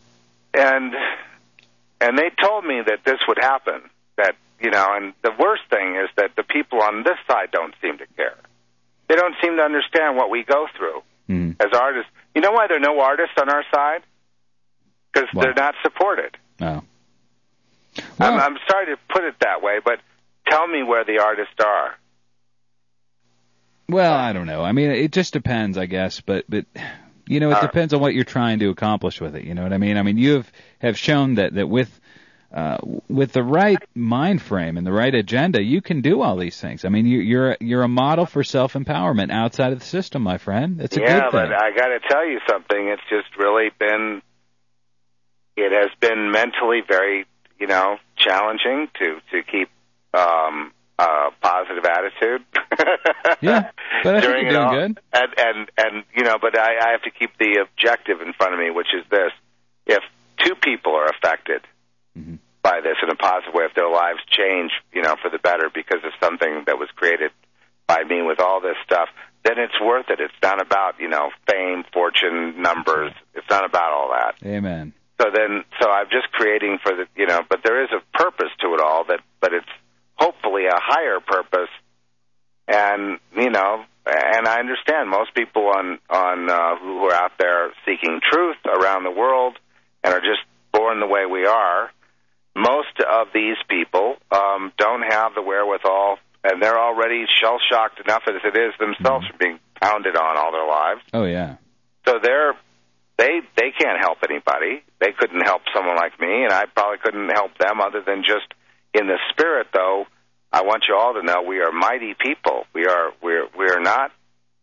And they told me that this would happen, and the worst thing is that the people on this side don't seem to care. They don't seem to understand what we go through as artists. You know why there are no artists on our side? Because they're not supported. Oh. Well, I'm sorry to put it that way, but tell me where the artists are. Well, I don't know. I mean, it just depends, I guess, but it depends on what you're trying to accomplish with it. You know what I mean? I mean, you have shown that with the right mind frame and the right agenda, you can do all these things. I mean, you're a model for self-empowerment outside of the system, my friend. It's a good thing. Yeah, but I got to tell you something. It's just really it has been mentally very, challenging to keep a positive attitude. Yeah, but I think you're doing good. And but I have to keep the objective in front of me, which is this: if 2 people are affected by this in a positive way, if their lives change, for the better because of something that was created by me with all this stuff, then it's worth it. It's not about fame, fortune, numbers. It's not about all that. Amen. So I'm just creating for the but there is a purpose to it all, but it's hopefully a higher purpose. And and I understand most people on who are out there seeking truth around the world and are just born the way we are. Most of these people don't have the wherewithal, and they're already shell-shocked enough as it is themselves from being pounded on all their lives. Oh, yeah. So they can't help anybody. They couldn't help someone like me, and I probably couldn't help them other than just in the spirit, though. I want you all to know we are mighty people. We are not.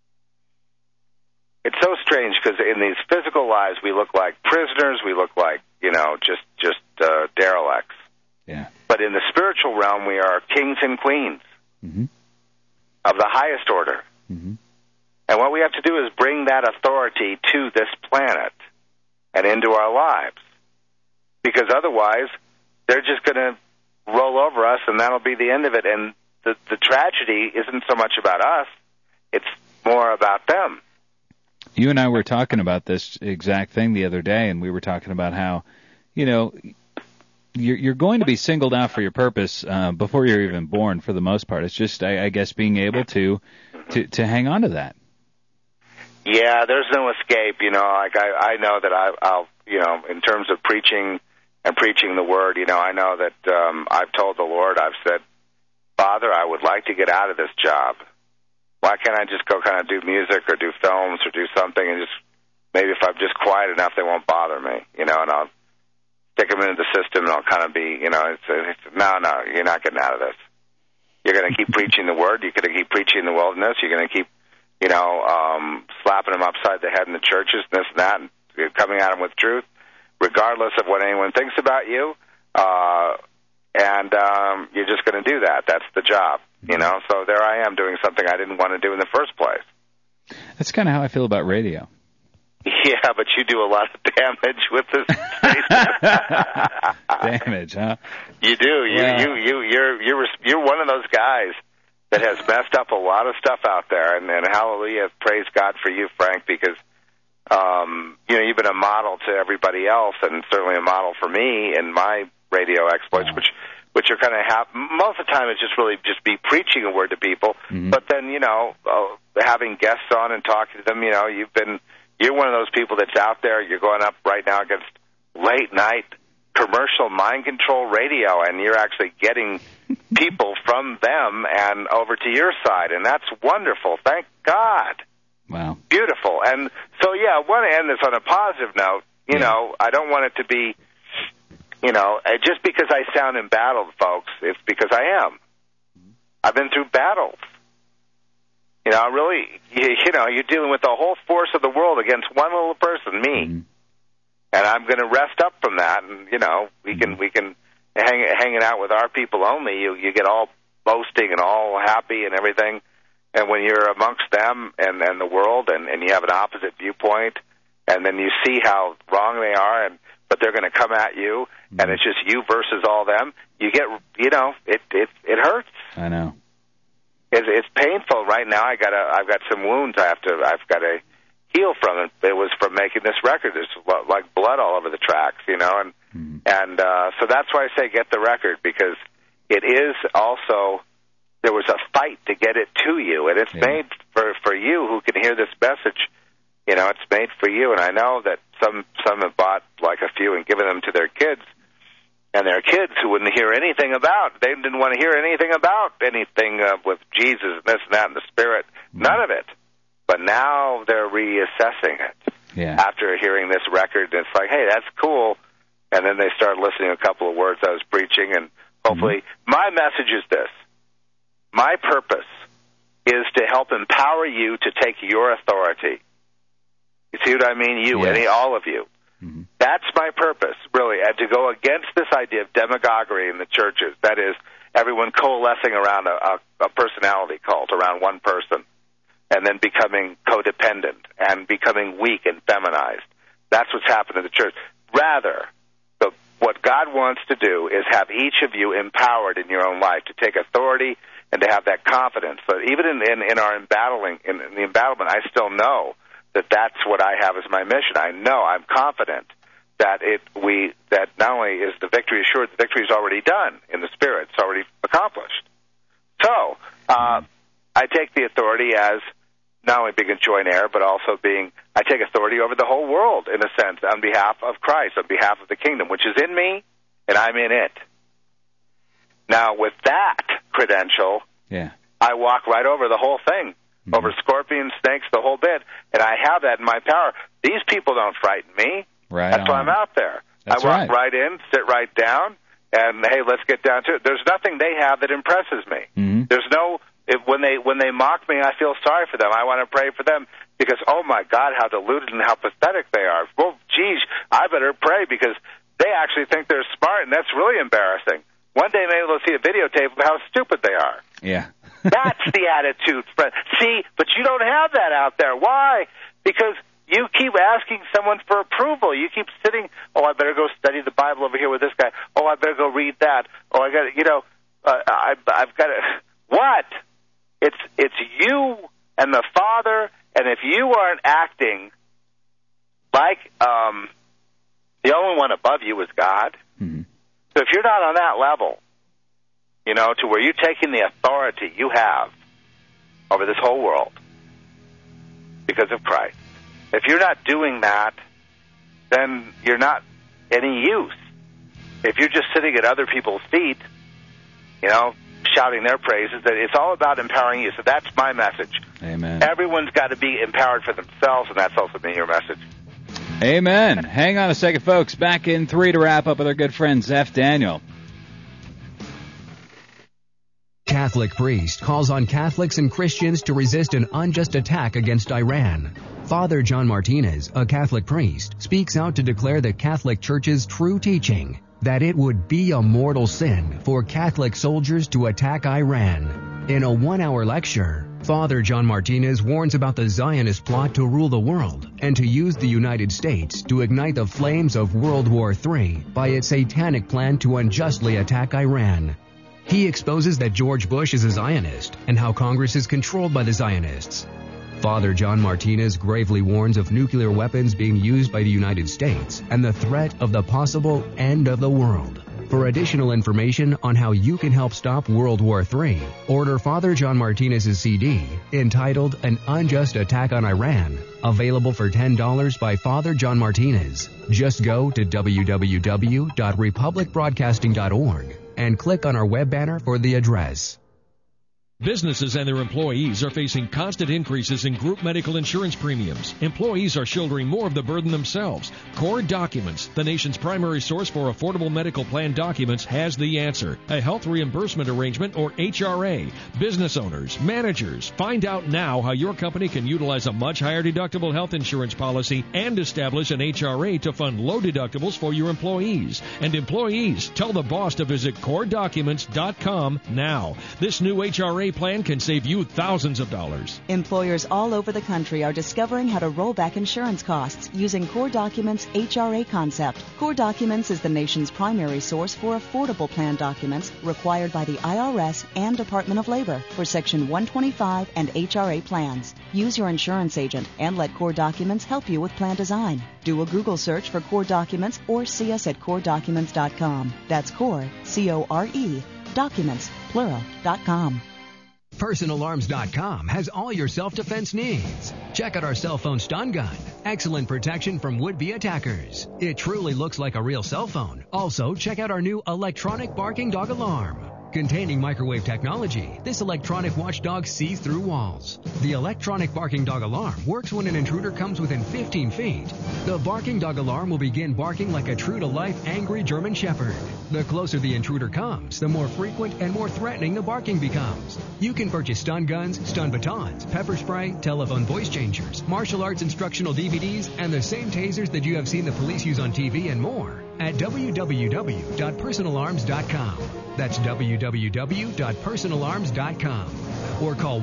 It's so strange because in these physical lives we look like prisoners. We look like, just derelicts. Yeah. But in the spiritual realm, we are kings and queens of the highest order. Mm-hmm. And what we have to do is bring that authority to this planet and into our lives. Because otherwise, they're just going to roll over us, and that'll be the end of it. And the tragedy isn't so much about us. It's more about them. You and I were talking about this exact thing the other day, and we were talking about how, you're going to be singled out for your purpose before you're even born for the most part. It's just, I guess, being able to hang on to that. Yeah, there's no escape. Like I know that I'll in terms of preaching and preaching the word, I know that I've told the Lord, I've said, Father, I would like to get out of this job. Why can't I just go kind of do music or do films or do something and just maybe if I'm just quiet enough, they won't bother me, and I'll stick them into the system and I'll kind of be, no, you're not getting out of this. You're going to keep preaching the word. You're going to keep preaching in the wilderness. You're going to keep, slapping them upside the head in the churches, and this and that, and coming at them with truth, regardless of what anyone thinks about you. And you're just going to do that. That's the job, So there I am doing something I didn't want to do in the first place. That's kind of how I feel about radio. Yeah, but you do a lot of damage with this station. Damage, huh? You do. You're one of those guys that has messed up a lot of stuff out there, and hallelujah, praise God for you, Frank, because you've been a model to everybody else, and certainly a model for me in my radio exploits, which are kind of most of the time it's just really just be preaching a word to people, but then having guests on and talking to them, you're one of those people that's out there. You're going up right now against late night commercial mind control radio, and you're actually getting people from them and over to your side, and that's wonderful. Thank God. Wow. Beautiful. And so, I want to end this on a positive note. I don't want it to be, just because I sound embattled, folks, it's because I am. I've been through battles. Really, you're dealing with the whole force of the world against one little person, me. Mm-hmm. And I'm going to rest up from that, and we can hang it out with our people only. You get all boasting and all happy and everything, and when you're amongst them and the world, and you have an opposite viewpoint, and then you see how wrong they are, but they're going to come at you, and it's just you versus all them. You get, it hurts. I know. It's painful right now. I've got some wounds I've got to heal from it. It was from making this record. There's like blood all over the tracks, and so that's why I say get the record, because it is also, there was a fight to get it to you, and it's made for you who can hear this message. It's made for you, and I know that some have bought like a few and given them to their kids, and their kids who wouldn't hear anything about, they didn't want to hear anything about anything with Jesus and this and that and the Spirit, none of it. But now they're reassessing it after hearing this record. And it's like, hey, that's cool. And then they start listening to a couple of words I was preaching. And hopefully, my message is this. My purpose is to help empower you to take your authority. You see what I mean? All of you. Mm-hmm. That's my purpose, really, and to go against this idea of demagoguery in the churches. That is, everyone coalescing around a personality cult, around one person, and then becoming codependent and becoming weak and feminized. That's what's happened in the church. Rather, what God wants to do is have each of you empowered in your own life to take authority and to have that confidence. So even in our embattling, in the embattlement, I still know that that's what I have as my mission. I know, I'm confident that that not only is the victory assured, the victory is already done in the Spirit. It's already accomplished. So I take the authority as not only being a joint heir, but also I take authority over the whole world, in a sense, on behalf of Christ, on behalf of the kingdom, which is in me, and I'm in it. Now, with that credential, I walk right over the whole thing. over scorpions, snakes, the whole bit, and I have that in my power. These people don't frighten me. Right. That's why I'm out there. That's I walk right in, sit right down, and hey, let's get down to it. There's nothing they have that impresses me. Mm-hmm. There's no when they mock me, I feel sorry for them. I want to pray for them because oh my God, how deluded and how pathetic they are. Well, geez, I better pray because they actually think they're smart, and that's really embarrassing. One day maybe they'll see a videotape of how stupid they are. Yeah. That's the attitude, friend. See, but you don't have that out there. Why? Because you keep asking someone for approval. You keep sitting, oh, I better go study the Bible over here with this guy. Oh, I better go read that. Oh, I got to, I've got to. What? It's you and the Father, and if you aren't acting like the only one above you is God, mm-hmm. So if you're not on that level, to where you're taking the authority you have over this whole world because of Christ, if you're not doing that, then you're not any use. If you're just sitting at other people's feet, shouting their praises, that it's all about empowering you. So that's my message. Amen. Everyone's got to be empowered for themselves, and that's also been your message. Amen. Hang on a second, folks. Back in 3 to wrap up with our good friend Zeph Daniel. Catholic priest calls on Catholics and Christians to resist an unjust attack against Iran. Father John Martinez, a Catholic priest, speaks out to declare the Catholic Church's true teaching that it would be a mortal sin for Catholic soldiers to attack Iran. In a 1-hour lecture, Father John Martinez warns about the Zionist plot to rule the world and to use the United States to ignite the flames of World War III by its satanic plan to unjustly attack Iran. He exposes that George Bush is a Zionist and how Congress is controlled by the Zionists. Father John Martinez gravely warns of nuclear weapons being used by the United States and the threat of the possible end of the world. For additional information on how you can help stop World War III, order Father John Martinez's CD entitled An Unjust Attack on Iran, available for $10 by Father John Martinez. Just go to www.republicbroadcasting.org and click on our web banner for the address. Businesses and their employees are facing constant increases in group medical insurance premiums. Employees are shouldering more of the burden themselves. Core Documents, the nation's primary source for affordable medical plan documents, has the answer. A health reimbursement arrangement, or HRA. Business owners, managers, find out now how your company can utilize a much higher deductible health insurance policy and establish an HRA to fund low deductibles for your employees. And employees, tell the boss to visit CoreDocuments.com now. This new HRA plan can save you thousands of dollars. Employers all over the country are discovering how to roll back insurance costs using Core Documents' HRA concept. Core Documents is the nation's primary source for affordable plan documents required by the IRS and Department of Labor for Section 125 and HRA plans. Use your insurance agent and let Core Documents help you with plan design. Do a Google search for Core Documents or see us at CoreDocuments.com. That's Core, C-O-R-E, Documents, plural.com. PersonalArms.com has all your self-defense needs. Check out our cell phone stun gun. Excellent protection from would-be attackers. It truly looks like a real cell phone. Also, check out our new electronic barking dog alarm. Containing microwave technology, this electronic watchdog sees through walls. The electronic barking dog alarm works when an intruder comes within 15 feet. The barking dog alarm will begin barking like a true-to-life angry German shepherd. The closer the intruder comes, the more frequent and more threatening the barking becomes. You can purchase stun guns, stun batons, pepper spray, telephone voice changers, martial arts instructional DVDs, and the same tasers that you have seen the police use on TV and more at www.personalarms.com. That's www.personalarms.com. Or call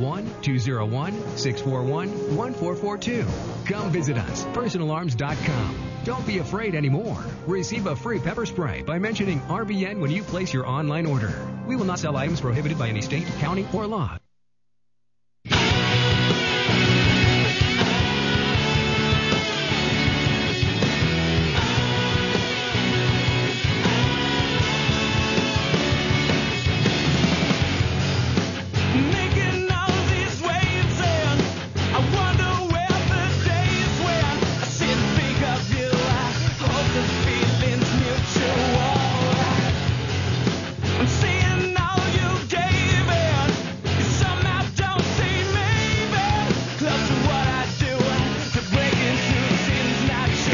1-201-641-1442. Come visit us, personalarms.com. Don't be afraid anymore. Receive a free pepper spray by mentioning RBN when you place your online order. We will not sell items prohibited by any state, county, or law. I'm seeing all you gave in.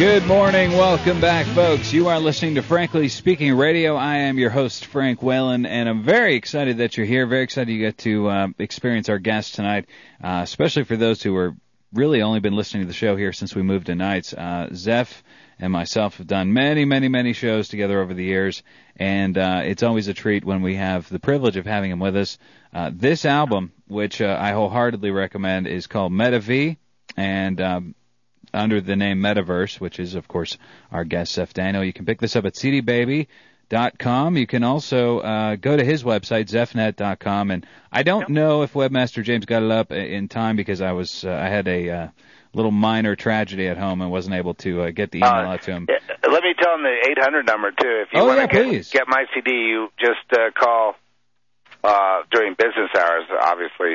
Good morning. Welcome back, folks. You are listening to Frankly Speaking Radio. I am your host, Frank Whalen, and I'm very excited that you're here. Very excited you get to experience our guest tonight, especially for those who are really only been listening to the show here since we moved to nights. Zeph and myself have done many shows together over the years, and it's always a treat when we have the privilege of having him with us. This album, which I wholeheartedly recommend, is called Meta V, and under the name Metaverse, which is, of course, our guest, Zeph Daniel. You can pick this up at cdbaby.com. You can also go to his website, zephnet.com. And I don't know if Webmaster James got it up in time because I had a little minor tragedy at home and wasn't able to get the email out to him. Let me tell him the 800 number, too. If you want to get my CD, you just call during business hours, obviously,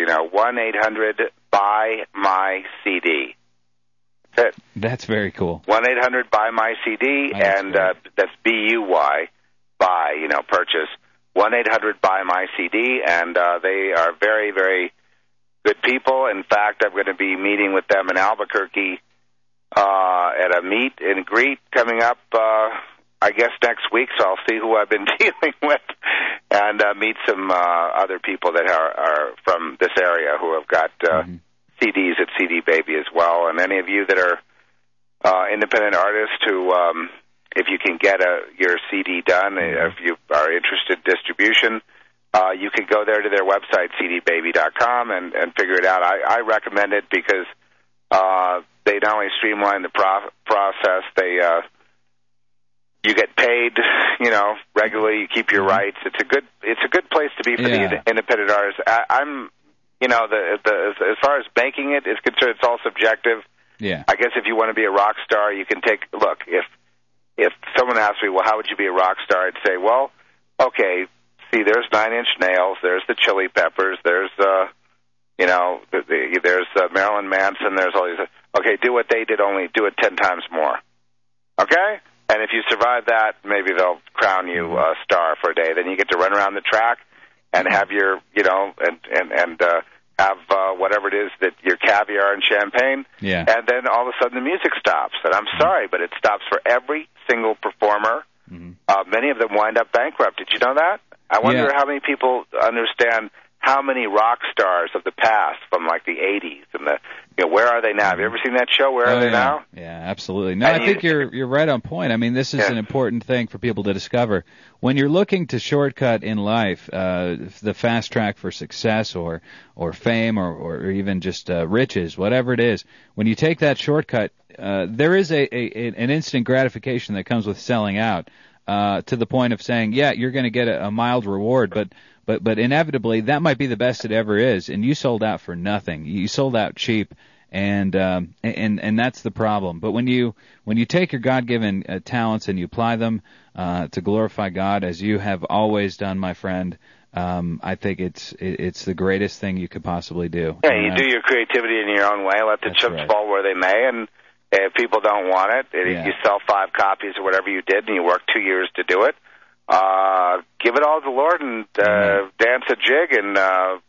1-800-BUY-MY-CD. That's very cool. 1-800-BUY-MY-CD, and that's B-U-Y, buy, purchase. 1-800-BUY-MY-CD, and they are very, very good people. In fact, I'm going to be meeting with them in Albuquerque at a meet and greet coming up, I guess, next week, so I'll see who I've been dealing with and meet some other people that are from this area who have got CDs at CD Baby as well, and any of you that are independent artists who, if you can get your CD done, if you are interested in distribution, you can go there to their website, cdbaby.com, and figure it out. I recommend it because they not only streamline the process, you get paid, regularly. You keep your rights. It's a good place to be for the independent artists. I'm. As far as making it is concerned, it's all subjective. Yeah. I guess if you want to be a rock star, you can look, if someone asks me, well, how would you be a rock star? I'd say, well, okay, see, there's 9 Inch Nails, there's the Chili Peppers, there's, there's Marilyn Manson, there's all these, okay, do what they did, only do it 10 times more. Okay? And if you survive that, maybe they'll crown you a star for a day. Then you get to run around the track and have your, have whatever it is that your caviar and champagne, and then all of a sudden the music stops. And I'm sorry, but it stops for every single performer. Many of them wind up bankrupt. Did you know that? I wonder how many people understand how many rock stars of the past from like the 80s and where are they now? Have you ever seen that show? Where are they now? Yeah, absolutely. No, I think you're right on point. I mean, this is an important thing for people to discover. When you're looking to shortcut in life, the fast track for success or fame or even just riches, whatever it is, when you take that shortcut, there is an instant gratification that comes with selling out to the point of saying, you're going to get a mild reward, but inevitably that might be the best it ever is, and you sold out for nothing. You sold out cheap, and that's the problem. But when you take your God-given talents and you apply them to glorify God, as you have always done, my friend, I think it's the greatest thing you could possibly do. Yeah, you do your creativity in your own way. Let the chips fall where they may, and if people don't want it, you sell 5 copies or whatever you did, and you work 2 years to do it. Give it all to the Lord and dance a jig and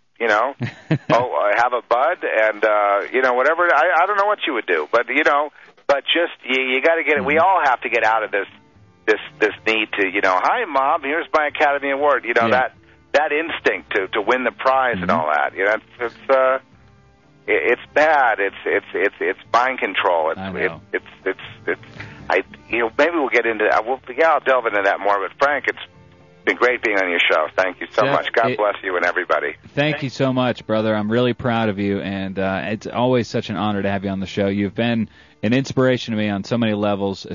have a bud and whatever. I don't know what you would do, but but just you got to get it. We all have to get out of this need to hi Mom, here's my Academy Award. That instinct to win the prize and all that. It's bad. It's mind control. I know. Maybe we'll get into that. I'll delve into that more. But Frank, it's been great being on your show. Thank you so much. God bless you and everybody. Thank you so much, brother. I'm really proud of you, and it's always such an honor to have you on the show. You've been an inspiration to me on so many levels,